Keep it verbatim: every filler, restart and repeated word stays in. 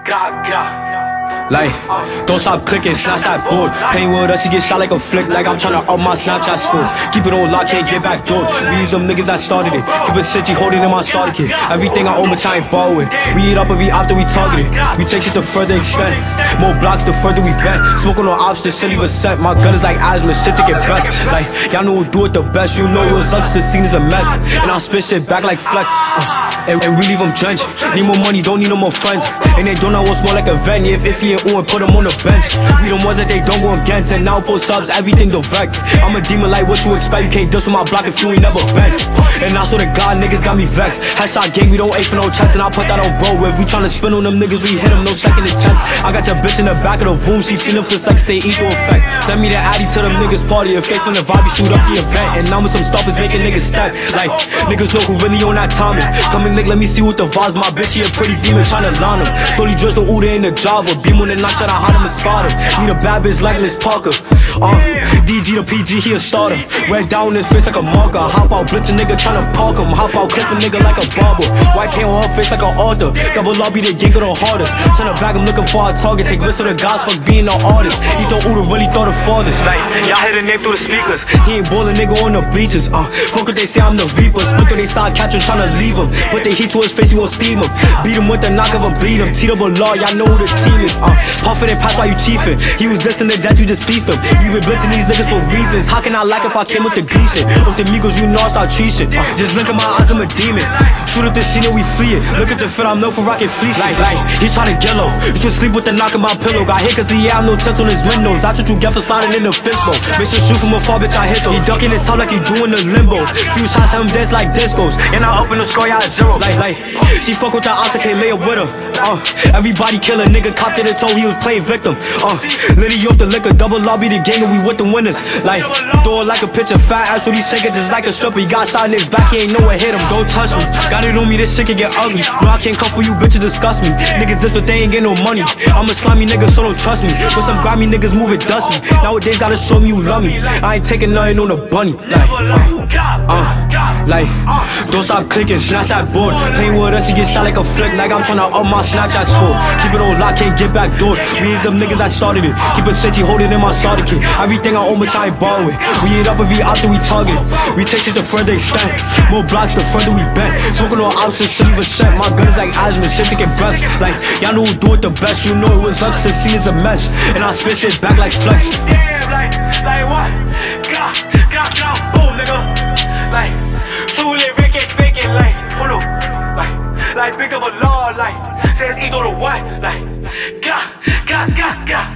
Like, don't stop clicking, snatch that board. Playing with us, he get shot like a flick. Like I'm tryna up my Snapchat score. Keep it on lock, can't get back door. We use them niggas that started it. Keep it city, holding in my starter kit. Everything I own, but I ain't borrowing. We eat up every op that we targeted. We take shit to further extent. More blocks the further we bend. Smoking on ops, the silly percent. My gun is like asthma, shit to get best. Like, y'all know who do it the best. You know it was us, the scene is a mess. And I'll spit shit back like flex. uh, and, and we leave them drenched. Need more money, don't need no more friends. And they don't know what's more like a venue. If, if he ain't on, put him on the bench. We the ones that they don't go against. And now post subs, everything direct. I'm a demon like what you expect. You can't diss with my block if you ain't never bent. And I swear to God, niggas got me vexed. Headshot gang, we don't aim for no chest. And I put that on bro. If we tryna spin on them niggas, we hit them, no second attempts. I got your bitch in the back of the room. She feeling for sex, they eat the effect. Send me the addy to them niggas party. If they from the vibe, we shoot up the event. And now with some stoppers making niggas step. Like, niggas know who really on that timing. Come and lick, let me see what the vibes. My bitch, she a pretty demon tryna line him. Fully dressed the Uda in the Java. Beam on the night, tryna hide him and spot him. Need a bad bitch like Miss Parker. Uh, D G to P G, he a starter. Red down his face like a marker. Hop out, blitz a nigga tryna park him. Hop out, clip a nigga like a barber. White paint on her face like an altar. Double lobby, the gang of the hardest. Turn the back, I'm looking for a target. Take risks to the gods, fuck being an artist. He thought Uda really thought of farthest. Like, y'all hear the name through the speakers. He ain't ballin' nigga on the bleachers. Uh, fuck what they say, I'm the Reaper. Split they side catch him, tryna leave him. Put the heat to his face, we gon' steam him. Beat him with the knock of a bleed him. T-double law, y'all know who the team is. Uh, puffin' and pass while you chiefin'. He was dissing the death, you just ceased him. We been blitzing these niggas for reasons. How can I lack if I came with the glee shit? With the Migos, you know I start tree shit. Uh, just look at my eyes, I'm a demon. Shoot up the scene and we flee it. Look at the fit, I'm known for rockin' fleece. Like, like, he tryna get low. You should sleep with the knock of my pillow. Got hit cause he had no tents on his windows. That's what you get for sliding in the fistball. Make sure shoot from afar, bitch, I hit though. He ducking his top like he doing the limbo. Few shots, have him dance like discos. And I up in the score, y'all at zero. Like, like, she fuck with that ops, I can't lay up with her. Uh, everybody kill a nigga, copped it and told he was playing victim. Uh, Liddy off the liquor, double lobby the gang and we with the winners. Like, throw it like a pitcher, fat ass what he shaking just like a stripper. He got shot in his back, he ain't know what hit him. Don't touch me, got it on me, this shit can get ugly. No, I can't come for you bitches, disgust me. Niggas this but they ain't get no money. I'm a slimy nigga, so don't trust me. With some grimy niggas move it dust me. Nowadays gotta show me you love me. I ain't taking nothing on the bunny. Like, uh, uh, like, don't stop clicking, snatch that board. Playing with us, he get shot like a flick. Like I'm tryna up my Snapchat score. Keep it on lock, can't get back door. We is them niggas that started it. Keep it city, holding in my starter kit. Everything I own, but I ain't borrowing. We eat up every op that we target. We take shit to further extent. More blocks the further we bend. Smoking on ops and silly percent. My gun is like asthma, shit to get best. Like, y'all know who do it the best. You know it was us, the scene is a mess. And I spit shit back like flex. Damn, like, like what? God, God, God, boom, nigga. Like, truly Rick and fake it, like, hold on. Like, like, big of a law, like, says he go to what? Like, God, God, God, God.